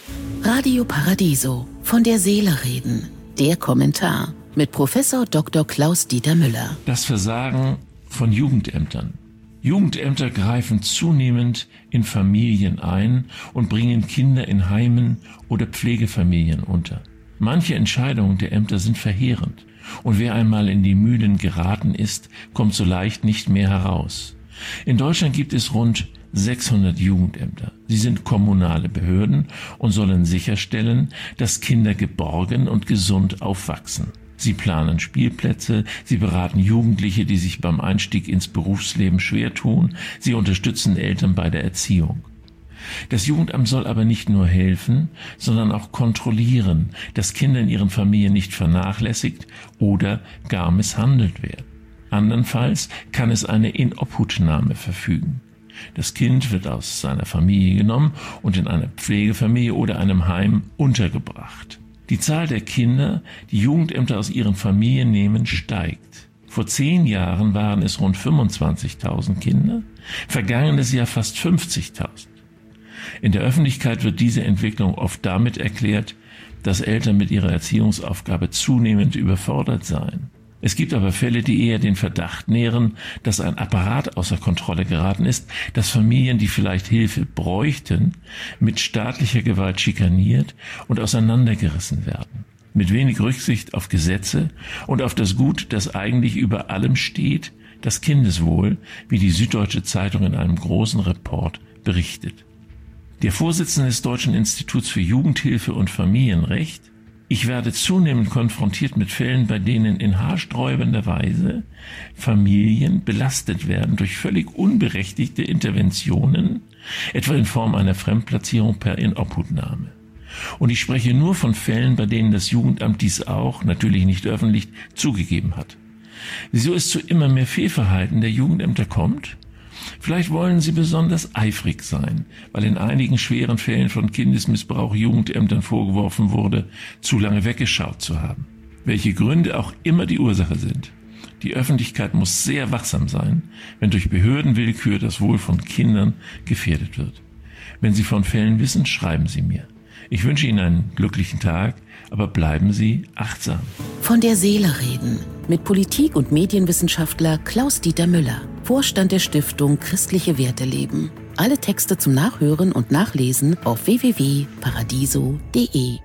Radio Paradiso, von der Seele reden. Der Kommentar mit Professor Dr. Klaus-Dieter Müller. Das Versagen von Jugendämtern. Jugendämter greifen zunehmend in Familien ein und bringen Kinder in Heimen oder Pflegefamilien unter. Manche Entscheidungen der Ämter sind verheerend und wer einmal in die Mühlen geraten ist, kommt so leicht nicht mehr heraus. In Deutschland gibt es rund 600 Jugendämter. Sie sind kommunale Behörden und sollen sicherstellen, dass Kinder geborgen und gesund aufwachsen. Sie planen Spielplätze, sie beraten Jugendliche, die sich beim Einstieg ins Berufsleben schwer tun, sie unterstützen Eltern bei der Erziehung. Das Jugendamt soll aber nicht nur helfen, sondern auch kontrollieren, dass Kinder in ihren Familien nicht vernachlässigt oder gar misshandelt werden. Andernfalls kann es eine Inobhutnahme verfügen. Das Kind wird aus seiner Familie genommen und in einer Pflegefamilie oder einem Heim untergebracht. Die Zahl der Kinder, die Jugendämter aus ihren Familien nehmen, steigt. Vor 10 Jahren waren es rund 25.000 Kinder, vergangenes Jahr fast 50.000. In der Öffentlichkeit wird diese Entwicklung oft damit erklärt, dass Eltern mit ihrer Erziehungsaufgabe zunehmend überfordert seien. Es gibt aber Fälle, die eher den Verdacht nähren, dass ein Apparat außer Kontrolle geraten ist, dass Familien, die vielleicht Hilfe bräuchten, mit staatlicher Gewalt schikaniert und auseinandergerissen werden. Mit wenig Rücksicht auf Gesetze und auf das Gut, das eigentlich über allem steht, das Kindeswohl, wie die Süddeutsche Zeitung in einem großen Report berichtet. Der Vorsitzende des Deutschen Instituts für Jugendhilfe und Familienrecht: Ich werde zunehmend konfrontiert mit Fällen, bei denen in haarsträubender Weise Familien belastet werden durch völlig unberechtigte Interventionen, etwa in Form einer Fremdplatzierung per Inobhutnahme. Und ich spreche nur von Fällen, bei denen das Jugendamt dies auch, natürlich nicht öffentlich, zugegeben hat. Wieso es zu immer mehr Fehlverhalten der Jugendämter kommt? Vielleicht wollen sie besonders eifrig sein, weil in einigen schweren Fällen von Kindesmissbrauch Jugendämtern vorgeworfen wurde, zu lange weggeschaut zu haben. Welche Gründe auch immer die Ursache sind. Die Öffentlichkeit muss sehr wachsam sein, wenn durch Behördenwillkür das Wohl von Kindern gefährdet wird. Wenn Sie von Fällen wissen, schreiben Sie mir. Ich wünsche Ihnen einen glücklichen Tag, aber bleiben Sie achtsam. Von der Seele reden mit Politik- und Medienwissenschaftler Klaus-Dieter Müller, Vorstand der Stiftung Christliche Werte leben. Alle Texte zum Nachhören und Nachlesen auf www.paradiso.de.